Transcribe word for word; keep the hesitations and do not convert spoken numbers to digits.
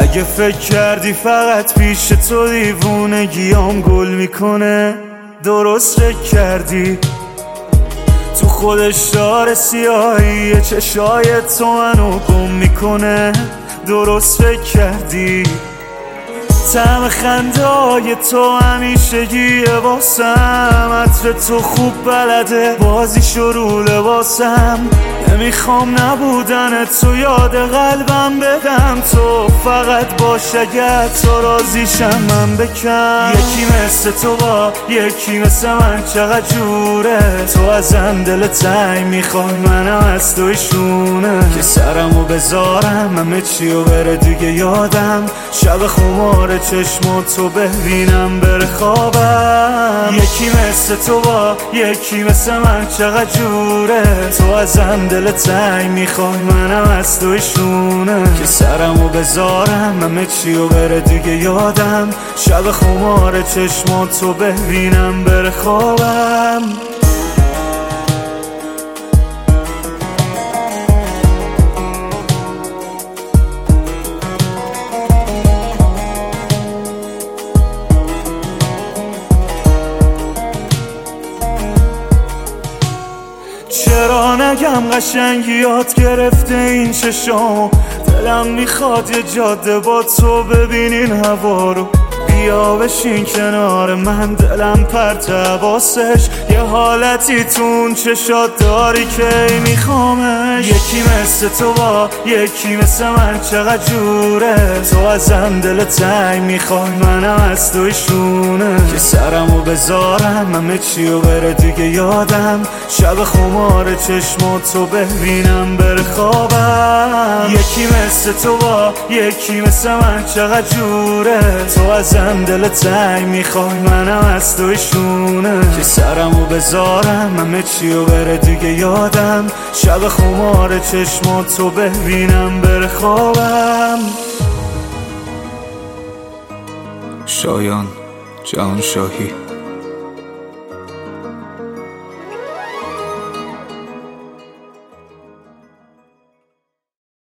اگه فکر کردی فقط پیش تو دیوونگیام گل میکنه، درست فکر کردی. تو خودش داره سیاهی چشای تو منو گم میکنه، درست فکر کردی. طعم خنده های تو همیشگیه واسم، عطر تو خوب بلده بازی شروع لباسم. نمیخوام نبودن تو یاد قلبم بدم، تو فقط باش اگر تو راضیشم من بکن. یکی مثل تو با یکی مثل من چقدر جوره، تو ازم دل تنگ میخوای منم از تویشونه. که سرمو بذارم همه چیو بره دیگه یادم، شب خمار چشماتو ببینم بره خوابم. یکی مثل تو با یکی مثل من چقدر جوره، تو ازم دل تنگ میخوای منم از تویشونه. که سرمو بذارم همه چیو بره دیگه یادم، شب خمار چشماتو ببینم بره خوابم. چرا نگم قشنگی یاد گرفته این چشام، دلم میخواد یه جاده با تو ببینین هوا رو. بیا بشین کنار من دلم پرت حواسش، یه حالتی تو اون چشات داری که میخوامش. یکی مثل تو با یکی مثل من چقدر جوره، تو ازم دل تنگ میخوای منم از تویشونه. که سرمو بذارم همه چیو بره دیگه یادم، شب خمار چشماتو ببینم بره خوابم. یکی مثل تو با یکی مثل من چقدر جوره، تو ازم دل تنگ میخوای منم از تویشونه. که سرمو بذارم همه چیو بره دیگه یادم، شب خمار چشماتو ببینم بره خوابم. شایان جهانشاهی.